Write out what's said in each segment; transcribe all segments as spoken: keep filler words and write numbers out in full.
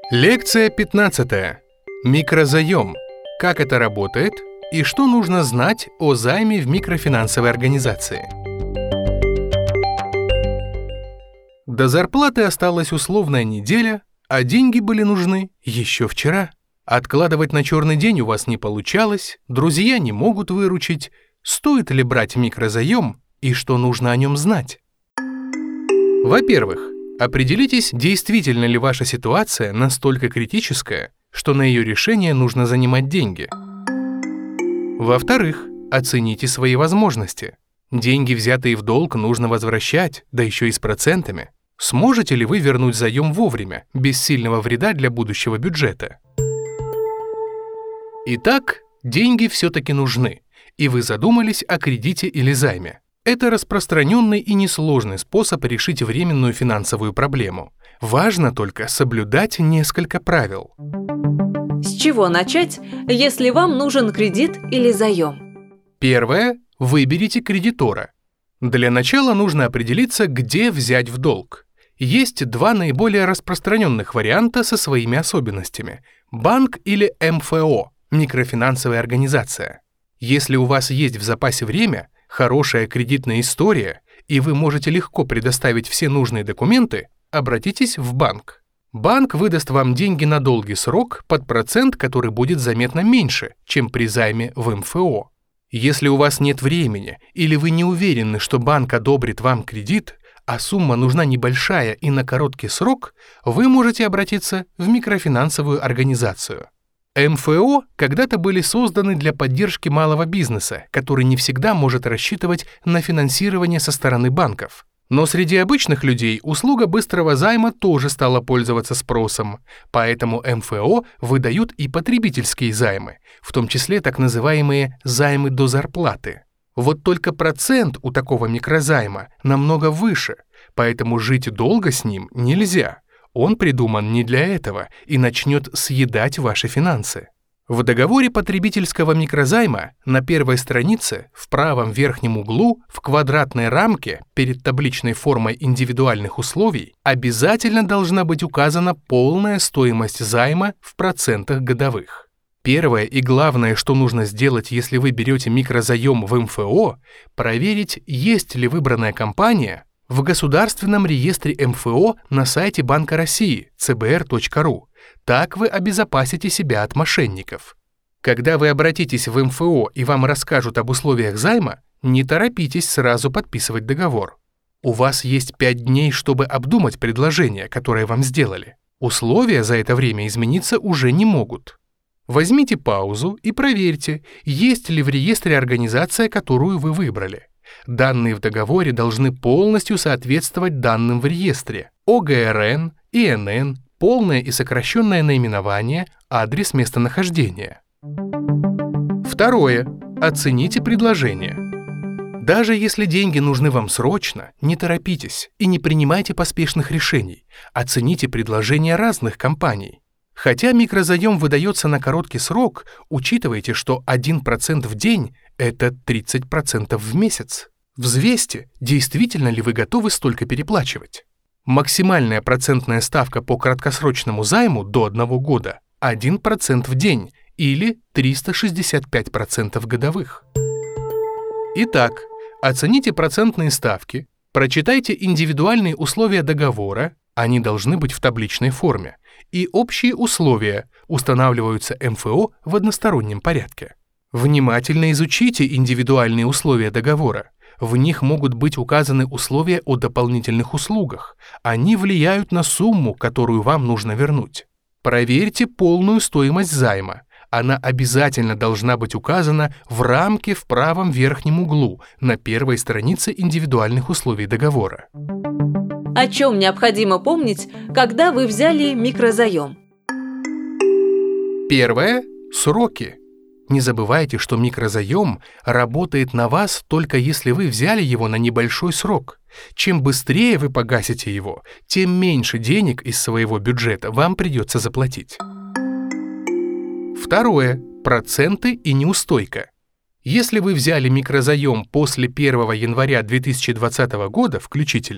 Лекция пятнадцатая. Микрозаем. Как это работает и что нужно знать о займе в микрофинансовой организации. До зарплаты осталась условная неделя, а деньги были нужны еще вчера. Откладывать на черный день у вас не получалось, друзья не могут выручить. Стоит ли брать микрозаем и что нужно о нем знать? Во-первых, определитесь, действительно ли ваша ситуация настолько критическая, что на ее решение нужно занимать деньги. Во-вторых, оцените свои возможности. Деньги, взятые в долг, нужно возвращать, да еще и с процентами. Сможете ли вы вернуть заем вовремя, без сильного вреда для будущего бюджета? Итак, деньги все-таки нужны, и вы задумались о кредите или займе. Это распространенный и несложный способ решить временную финансовую проблему. Важно только соблюдать несколько правил. С чего начать, если вам нужен кредит или заем? Первое. Выберите кредитора. Для начала нужно определиться, где взять в долг. Есть два наиболее распространенных варианта со своими особенностями – банк или эм эф о – микрофинансовая организация. Если у вас есть в запасе время, хорошая кредитная история, и вы можете легко предоставить все нужные документы, обратитесь в банк. Банк выдаст вам деньги на долгий срок под процент, который будет заметно меньше, чем при займе в эм эф о. Если у вас нет времени или вы не уверены, что банк одобрит вам кредит, а сумма нужна небольшая и на короткий срок, вы можете обратиться в микрофинансовую организацию. эм эф о когда-то были созданы для поддержки малого бизнеса, который не всегда может рассчитывать на финансирование со стороны банков. Но среди обычных людей услуга быстрого займа тоже стала пользоваться спросом, поэтому эм эф о выдают и потребительские займы, в том числе так называемые займы до зарплаты. Вот только процент у такого микрозайма намного выше, поэтому жить долго с ним нельзя. Он придуман не для этого и начнет съедать ваши финансы. В договоре потребительского микрозайма на первой странице в правом верхнем углу в квадратной рамке перед табличной формой индивидуальных условий обязательно должна быть указана полная стоимость займа в процентах годовых. Первое и главное, что нужно сделать, если вы берете микрозаем в эм эф о, проверить, есть ли выбранная компания в Государственном реестре эм эф о на сайте Банка России цэ бэ эр точка ру. Так вы обезопасите себя от мошенников. Когда вы обратитесь в эм эф о и вам расскажут об условиях займа, не торопитесь сразу подписывать договор. У вас есть пять дней, чтобы обдумать предложение, которое вам сделали. Условия за это время измениться уже не могут. Возьмите паузу и проверьте, есть ли в реестре организация, которую вы выбрали. Данные в договоре должны полностью соответствовать данным в реестре: о гэ эр эн, и эн эн, полное и сокращенное наименование, адрес местонахождения. Второе. Оцените предложение. Даже если деньги нужны вам срочно, не торопитесь и не принимайте поспешных решений. Оцените предложения разных компаний. Хотя микрозаем выдается на короткий срок, учитывайте, что один процент в день – это тридцать процентов в месяц. Взвесьте, действительно ли вы готовы столько переплачивать. Максимальная процентная ставка по краткосрочному займу до одного года – один процент в день или триста шестьдесят пять процентов годовых. Итак, оцените процентные ставки, прочитайте индивидуальные условия договора, они должны быть в табличной форме, и общие условия устанавливаются эм эф о в одностороннем порядке. Внимательно изучите индивидуальные условия договора. В них могут быть указаны условия о дополнительных услугах. Они влияют на сумму, которую вам нужно вернуть. Проверьте полную стоимость займа. Она обязательно должна быть указана в рамке в правом верхнем углу на первой странице индивидуальных условий договора. О чем необходимо помнить, когда вы взяли микрозаем? Первое. Сроки. Не забывайте, что микрозаем работает на вас только если вы взяли его на небольшой срок. Чем быстрее вы погасите его, тем меньше денег из своего бюджета вам придется заплатить. Второе. Проценты и неустойка. Если вы взяли микрозаем после первого января две тысячи двадцатого года включительно,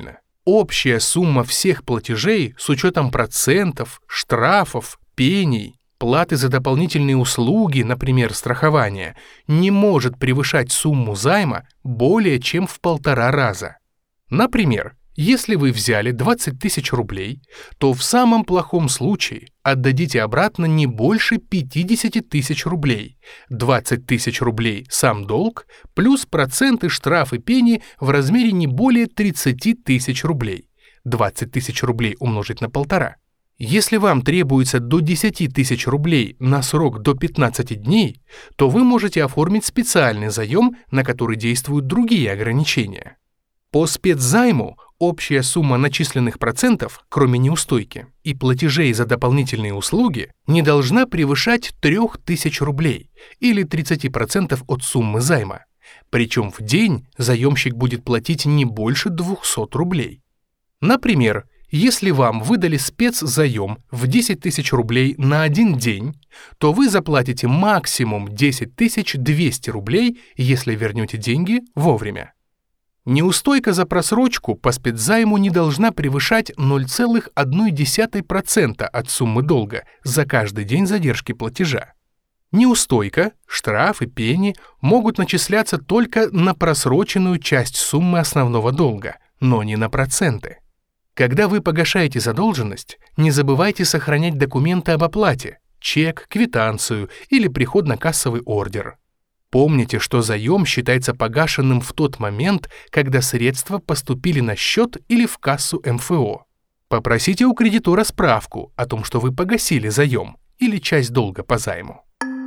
Общая сумма всех платежей с учетом процентов, штрафов, пений, платы за дополнительные услуги, например, страхование, не может превышать сумму займа более чем в полтора раза. Например, если вы взяли двадцать тысяч рублей, то в самом плохом случае отдадите обратно не больше пятьдесят тысяч рублей. двадцать тысяч рублей сам долг, плюс проценты, штрафы, пени в размере не более тридцать тысяч рублей. двадцать тысяч рублей умножить на полтора. Если вам требуется до десять тысяч рублей на срок до пятнадцати дней, то вы можете оформить специальный заем, на который действуют другие ограничения. По спецзайму общая сумма начисленных процентов, кроме неустойки, и платежей за дополнительные услуги не должна превышать трёх тысяч рублей или тридцать процентов от суммы займа. Причем в день заемщик будет платить не больше двухсот рублей. Например, если вам выдали спецзаем в десять тысяч рублей на один день, то вы заплатите максимум десять тысяч двести рублей, если вернете деньги вовремя. Неустойка за просрочку по спецзайму не должна превышать ноль целых одна десятая процента от суммы долга за каждый день задержки платежа. Неустойка, штрафы, пени могут начисляться только на просроченную часть суммы основного долга, но не на проценты. Когда вы погашаете задолженность, не забывайте сохранять документы об оплате, чек, квитанцию или приходно-кассовый ордер. Помните, что заем считается погашенным в тот момент, когда средства поступили на счет или в кассу эм эф о. Попросите у кредитора справку о том, что вы погасили заем или часть долга по займу.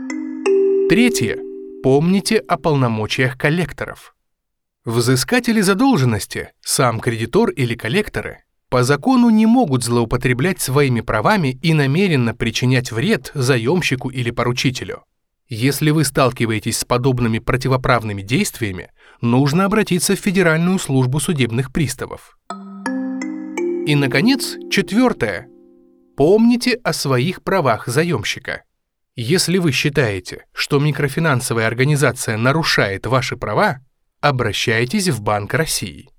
Третье. Помните о полномочиях коллекторов. Взыскатели задолженности, сам кредитор или коллекторы, по закону не могут злоупотреблять своими правами и намеренно причинять вред заемщику или поручителю. Если вы сталкиваетесь с подобными противоправными действиями, нужно обратиться в Федеральную службу судебных приставов. И, наконец, четвертое. Помните о своих правах заемщика. Если вы считаете, что микрофинансовая организация нарушает ваши права, обращайтесь в Банк России.